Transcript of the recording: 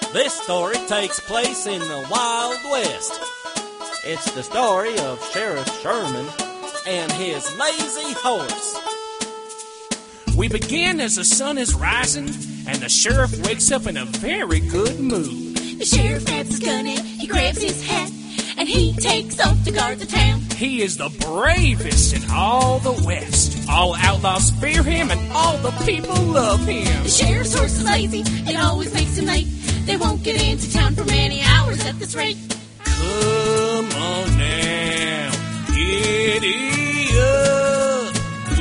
This story takes place in the Wild West. It's the story of Sheriff Sherman and his lazy horse. We begin as the sun is rising, and the sheriff wakes up in a very good mood. The sheriff grabs his gun and he grabs his hat, and he takes off to guard the town. He is the bravest in all the West. All outlaws fear him, and all the people love him. The sheriff's horse is lazy, it always makes him late. They won't get into town for many hours at this rate. Come on now, giddy up.